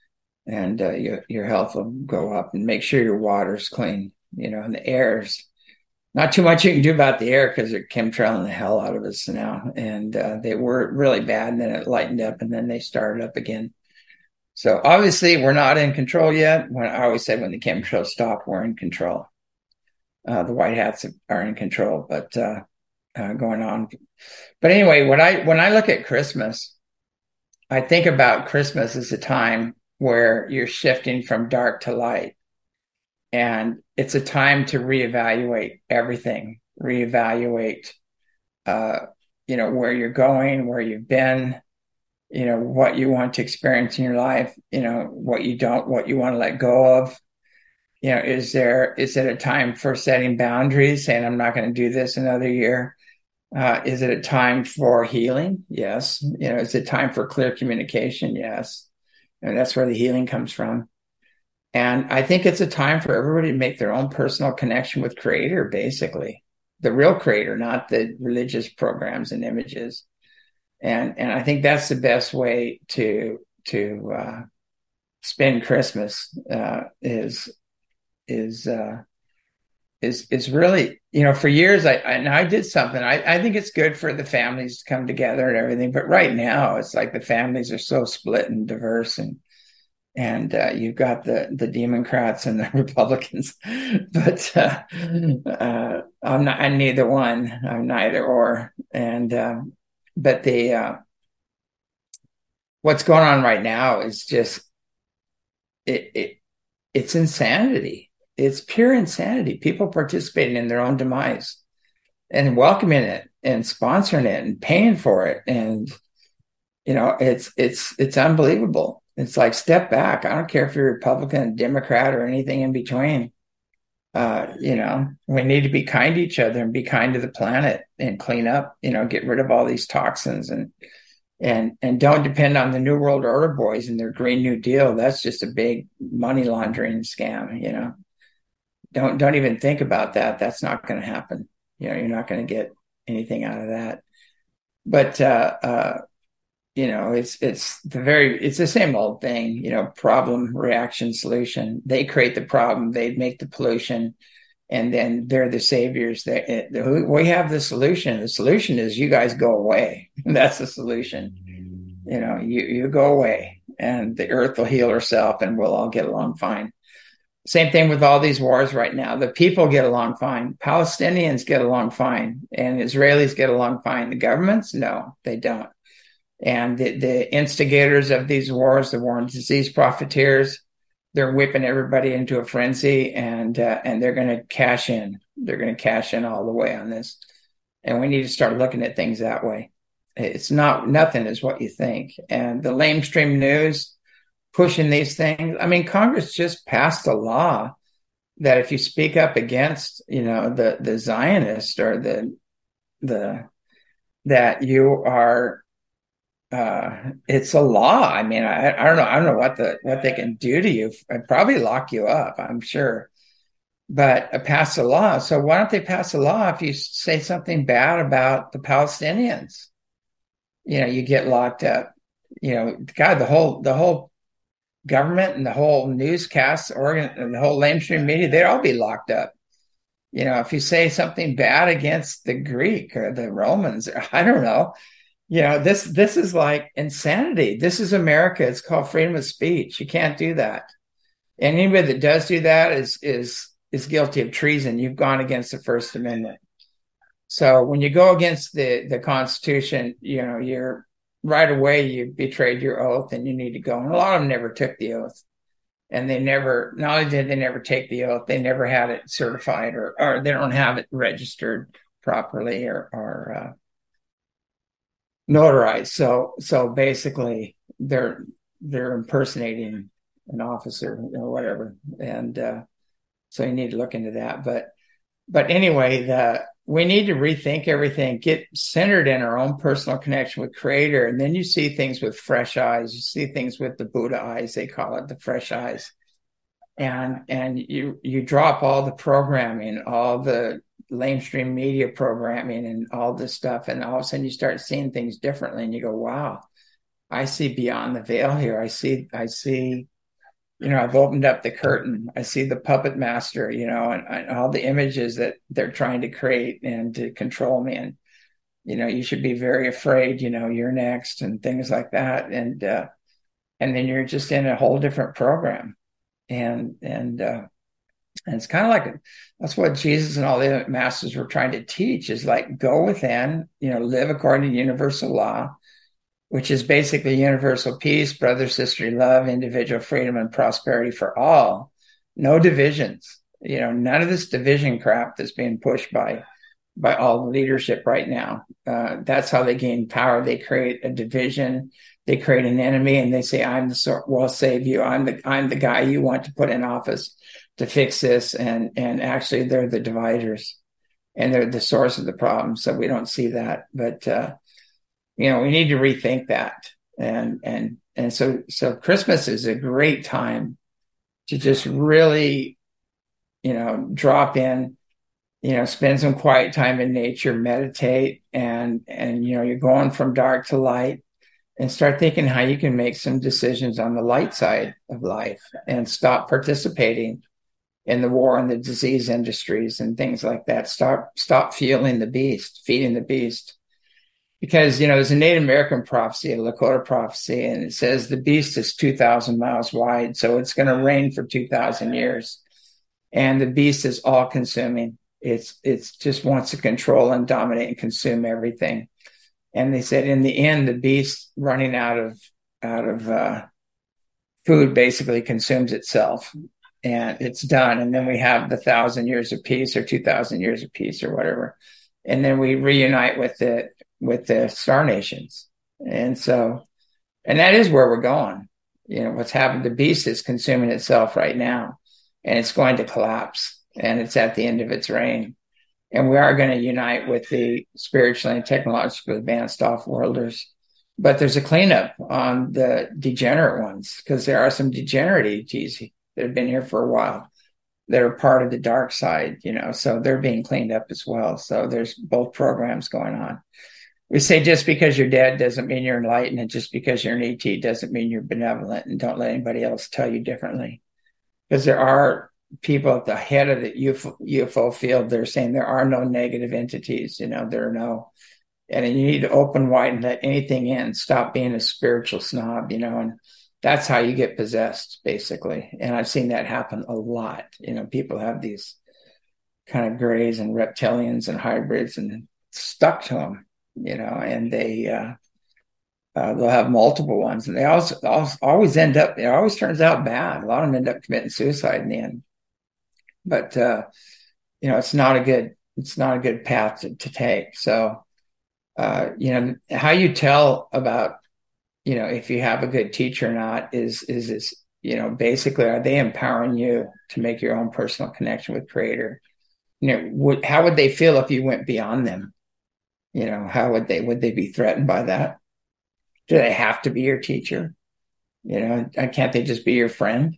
A: and your health will go up. And make sure your water's clean, and the air's not too much you can do about the air because they're chemtrailing the hell out of us now. And they were really bad, and then it lightened up, and then they started up again. So obviously, we're not in control yet. When I always say when the chemtrails stop, we're in control. The white hats are in control, but going on. But anyway, when I look at Christmas, I think about Christmas as a time where you're shifting from dark to light. And it's a time to reevaluate everything, reevaluate, where you're going, where you've been, what you want to experience in your life, what you don't, what you want to let go of. Is it a time for setting boundaries, saying, I'm not going to do this another year? Is it a time for healing? Yes. Is it time for clear communication? Yes. And that's where the healing comes from. And I think it's a time for everybody to make their own personal connection with Creator, basically, the real Creator, not the religious programs and images. And I think that's the best way to spend Christmas is really, for years I did something. I think it's good for the families to come together and everything, but right now it's like the families are so split and diverse, and you've got the Democrats and the Republicans, but I'm neither one. I'm neither or. And but the what's going on right now is just it's insanity. It's pure insanity. People participating in their own demise and welcoming it and sponsoring it and paying for it, and it's unbelievable. It's like, step back. I don't care if you're Republican, Democrat, or anything in between. We need to be kind to each other and be kind to the planet and clean up, get rid of all these toxins and don't depend on the New World Order boys and their Green New Deal. That's just a big money laundering scam. Don't even think about that. That's not going to happen. You're not going to get anything out of that. But it's the same old thing, problem, reaction, solution. They create the problem, they make the pollution, and then they're the saviors. We have the solution. The solution is you guys go away. That's the solution. You go away, and the earth will heal herself, and we'll all get along fine. Same thing with all these wars right now. The people get along fine. Palestinians get along fine, and Israelis get along fine. The governments, no, they don't. And the instigators of these wars, the war and disease profiteers, they're whipping everybody into a frenzy, and they're going to cash in. They're going to cash in all the way on this. And we need to start looking at things that way. It's nothing is what you think. And the lamestream news pushing these things. I mean, Congress just passed a law that if you speak up against, the Zionist or the that you are. It's a law. I mean, I don't know. I don't know what they can do to you. I'd probably lock you up, I'm sure. But pass a law. So why don't they pass a law if you say something bad about the Palestinians? You get locked up. God, the whole government and the whole newscast organ and the whole lamestream media, they'd all be locked up. If you say something bad against the Greek or the Romans, I don't know. This is like insanity. This is America. It's called freedom of speech. You can't do that. And anybody that does do that is guilty of treason. You've gone against the First Amendment. So when you go against the Constitution, you're right away, you betrayed your oath and you need to go. And a lot of them never took the oath. And not only did they never take the oath, they never had it certified or they don't have it registered properly or notarized. So basically they're impersonating an officer or whatever. And so you need to look into that. But anyway, we need to rethink everything, get centered in our own personal connection with Creator. And then you see things with fresh eyes. You see things with the Buddha eyes, they call it, the fresh eyes. And you drop all the programming, all the lamestream media programming and all this stuff. And all of a sudden you start seeing things differently and you go, wow, I see beyond the veil here. I see I've opened up the curtain. I see the puppet master, and all the images that they're trying to create and to control me. And, you should be very afraid, you're next and things like that. And then you're just in a whole different program. And it's kind of like, that's what Jesus and all the masters were trying to teach, is like, go within, live according to universal law, which is basically universal peace, brother, sister, love, individual freedom, and prosperity for all. No divisions, none of this division crap that's being pushed by all the leadership right now. That's how they gain power. They create a division. They create an enemy, and they say, "I'm the will save you. I'm the guy you want to put in office to fix this." And actually, they're the dividers, and they're the source of the problem. So we don't see that, but we need to rethink that. And so Christmas is a great time to just really, drop in. Spend some quiet time in nature, meditate, and you're going from dark to light, and start thinking how you can make some decisions on the light side of life and stop participating in the war and the disease industries and things like that. Stop feeding the beast. Because, there's a Native American prophecy, a Lakota prophecy, and it says the beast is 2,000 miles wide. So it's going to reign for 2,000 years. And the beast is all consuming. It's just wants to control and dominate and consume everything. And they said in the end, the beast running out of food basically consumes itself, and it's done. And then we have the 1,000 years of peace, or 2,000 years of peace, or whatever. And then we reunite with the Star Nations. And that is where we're going. What's happened, the beast is consuming itself right now, and it's going to collapse, and it's at the end of its reign. And we are going to unite with the spiritually and technologically advanced off-worlders. But there's a cleanup on the degenerate ones, because there are some degenerate ETs that have been here for a while that are part of the dark side, so they're being cleaned up as well. So there's both programs going on. We say just because you're dead doesn't mean you're enlightened, and just because you're an ET doesn't mean you're benevolent, and don't let anybody else tell you differently. Because there are people at the head of the UFO field, they're saying there are no negative entities, there are no, and you need to open wide and let anything in. Stop being a spiritual snob, and that's how you get possessed, basically. And I've seen that happen a lot. People have these kind of grays and reptilians and hybrids and stuck to them, and they'll have multiple ones, and they always end up, it always turns out bad. A lot of them end up committing suicide in the end. But it's not a good path to take. So how you tell about if you have a good teacher or not is basically, are they empowering you to make your own personal connection with Creator? How would they feel if you went beyond them? How would they be threatened by that? Do they have to be your teacher? Can't they just be your friend?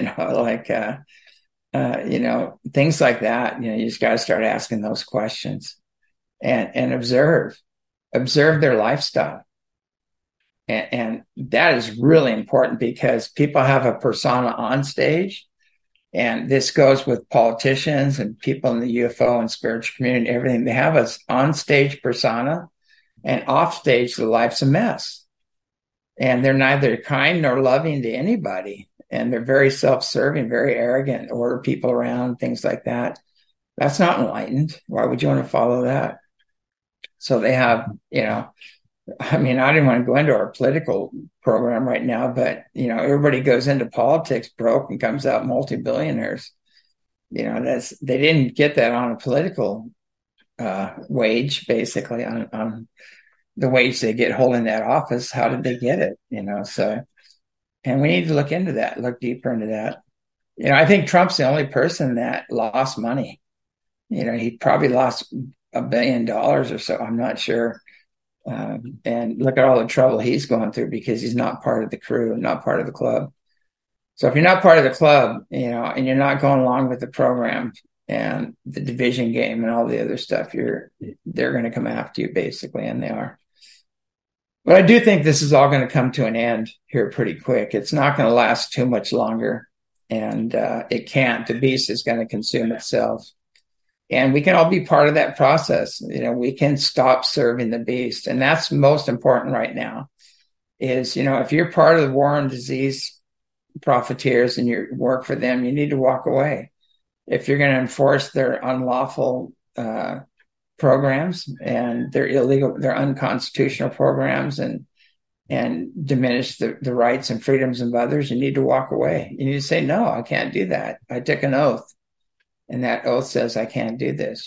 A: Things like that. You just got to start asking those questions and observe their lifestyle. And that is really important, because people have a persona on stage, and this goes with politicians and people in the UFO and spiritual community, everything. They have an on stage persona, and off stage, the life's a mess. And they're neither kind nor loving to anybody. And they're very self-serving, very arrogant, order people around, things like that. That's not enlightened. Why would you want to follow that? So they have, I didn't want to go into our political program right now, but, everybody goes into politics broke and comes out multi-billionaires. They didn't get that on a political wage, basically, on the wage they get holding that office. How did they get it? And we need to look into that, look deeper into that. I think Trump's the only person that lost money. He probably lost $1 billion or so. I'm not sure. And look at all the trouble he's going through because he's not part of the crew, not part of the club. So if you're not part of the club, and you're not going along with the program and the division game and all the other stuff, they're going to come after you, basically, and they are. But I do think this is all going to come to an end here pretty quick. It's not going to last too much longer. and it can't. The beast is going to consume itself. And we can all be part of that process. We can stop serving the beast. And that's most important right now is, if you're part of the war on disease profiteers and you work for them, you need to walk away. If you're going to enforce their unlawful programs and their illegal, their unconstitutional programs and diminish the rights and freedoms of others, you need to walk away. You need to say, no, I can't do that. I took an oath. And that oath says I can't do this,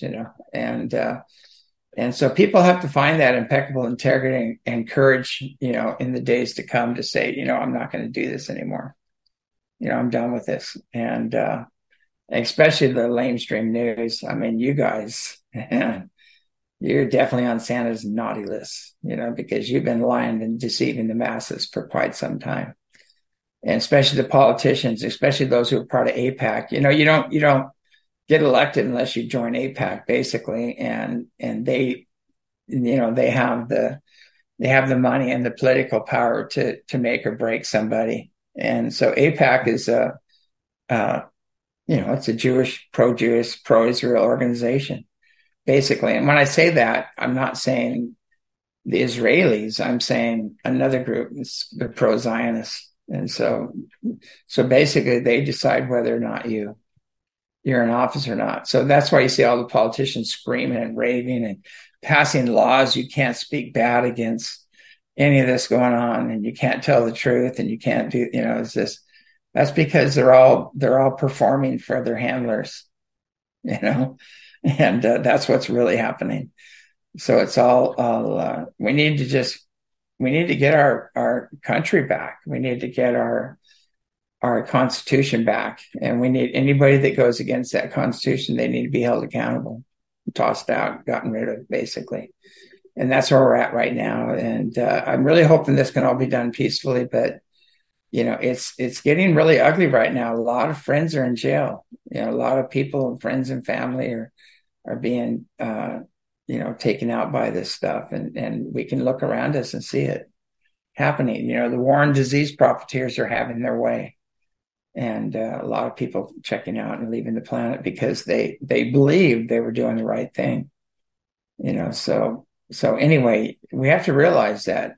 A: and so people have to find that impeccable integrity and courage, in the days to come to say, I'm not going to do this anymore. I'm done with this. And especially the lamestream news. I mean, you guys, you're definitely on Santa's naughty list, because you've been lying and deceiving the masses for quite some time. And especially the politicians, especially those who are part of AIPAC, you don't get elected unless you join AIPAC, basically, and they have the money and the political power to make or break somebody. And so AIPAC is it's a Jewish, pro-Jewish, pro-Israel organization, basically. And when I say that, I'm not saying the Israelis. I'm saying another group, it's the pro-Zionists. And so basically, they decide whether or not you're in office or not. So that's why you see all the politicians screaming and raving and passing laws. You can't speak bad against any of this going on, and you can't tell the truth, and you can't do, it's just, that's because they're all performing for their handlers, and that's what's really happening. So it's all we need to get our country back. We need to get our Constitution back, and we need anybody that goes against that Constitution, they need to be held accountable, tossed out, gotten rid of, basically. And that's where we're at right now. And I'm really hoping this can all be done peacefully, but it's getting really ugly right now. A lot of friends are in jail. A lot of people, friends and family are being taken out by this stuff, and we can look around us and see it happening. The war on disease profiteers are having their way. And a lot of people checking out and leaving the planet because they believed they were doing the right thing, So anyway, we have to realize that,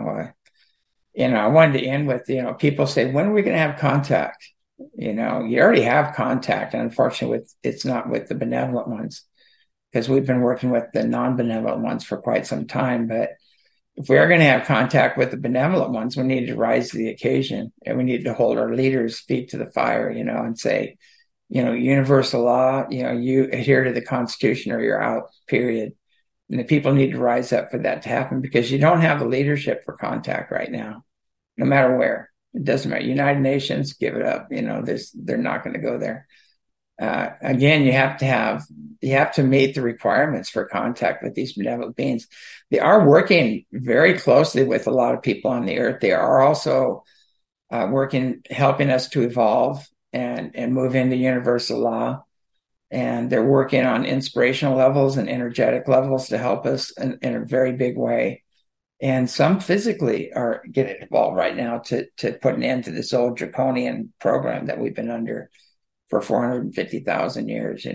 A: I wanted to end with, people say, when are we going to have contact? You already have contact. And unfortunately, it's not with the benevolent ones, because we've been working with the non-benevolent ones for quite some time. But if we are going to have contact with the benevolent ones, we need to rise to the occasion, and we need to hold our leaders' feet to the fire, and say, universal law, you adhere to the Constitution or you're out, period. And the people need to rise up for that to happen, because you don't have the leadership for contact right now, no matter where. It doesn't matter. United Nations, give it up. They're not going to go there. Again, you have to meet the requirements for contact with these benevolent beings. They are working very closely with a lot of people on the earth. They are also helping us to evolve and move into universal law. And they're working on inspirational levels and energetic levels to help us in a very big way. And some physically are getting involved right now to put an end to this old draconian program that we've been under for 450,000 years.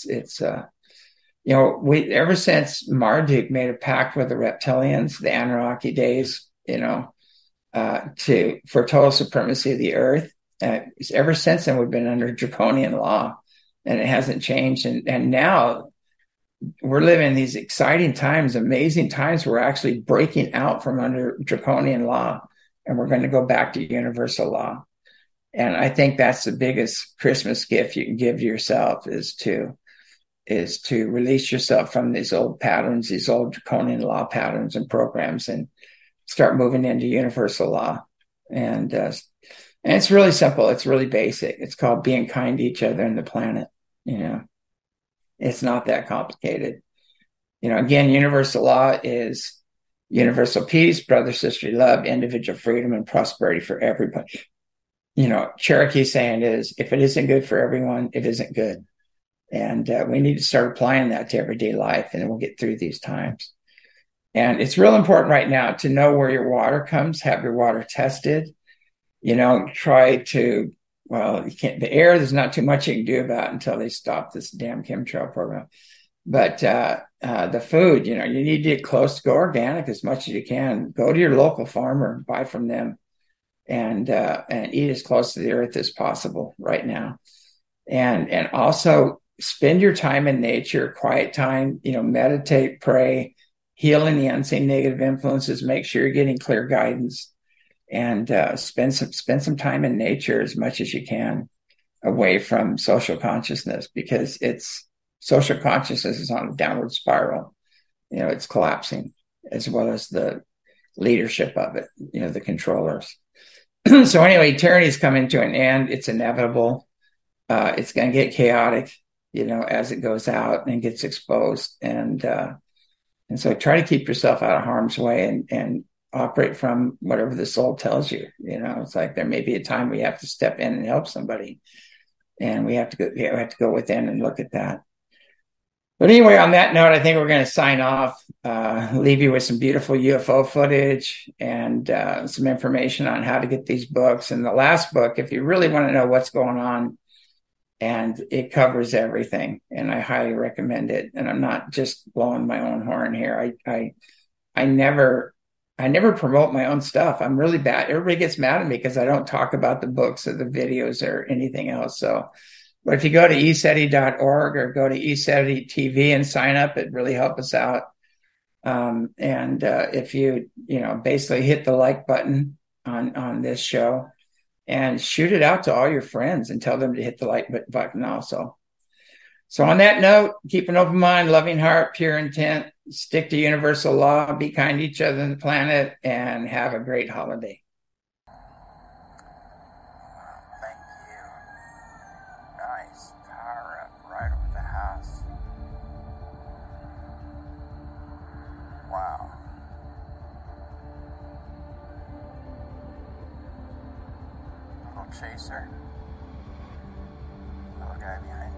A: We ever since Marduk made a pact with the reptilians, the Anunnaki days, for total supremacy of the earth. Ever since then, we've been under draconian law, and it hasn't changed. And now we're living these exciting times, amazing times. We're actually breaking out from under draconian law, and we're going to go back to universal law. And I think that's the biggest Christmas gift you can give to yourself is to release yourself from these old patterns, these old draconian law patterns and programs, and start moving into universal law. And it's really simple. It's really basic. It's called being kind to each other and the planet. It's not that complicated. Again, universal law is universal peace, brother, sisterly love, individual freedom, and prosperity for everybody. Cherokee saying is, if it isn't good for everyone, it isn't good. And we need to start applying that to everyday life, and then we'll get through these times. And it's real important right now to know where your water comes, have your water tested, try to well, you can't, the air, there's not too much you can do about it until they stop this damn chemtrail program. But the food, you need to get close to go organic as much as you can. Go to your local farmer, buy from them, and eat as close to the earth as possible right now. And also spend your time in nature, quiet time, meditate, pray, healing the unseen negative influences, make sure you're getting clear guidance, and spend some time in nature as much as you can away from social consciousness, because social consciousness is on a downward spiral. It's collapsing, as well as the leadership of it, the controllers. So anyway, tyranny is coming to an end. It's inevitable. It's going to get chaotic, as it goes out and gets exposed. And so try to keep yourself out of harm's way and operate from whatever the soul tells you. It's like there may be a time we have to step in and help somebody, and we have to go within and look at that. But anyway, on that note, I think we're going to sign off, leave you with some beautiful UFO footage and some information on how to get these books. And the last book, if you really want to know what's going on, and it covers everything, and I highly recommend it. And I'm not just blowing my own horn here. I never promote my own stuff. I'm really bad. Everybody gets mad at me because I don't talk about the books or the videos or anything else. But if you go to ECETI.org or go to ECETI TV and sign up, it really helps us out. And if you basically hit the like button on this show, and shoot it out to all your friends and tell them to hit the like button also. So on that note, keep an open mind, loving heart, pure intent, stick to universal law, be kind to each other on the planet, and have a great holiday.
B: Thank you. Nice power up right over the house. Wow. Little chaser. Little guy behind.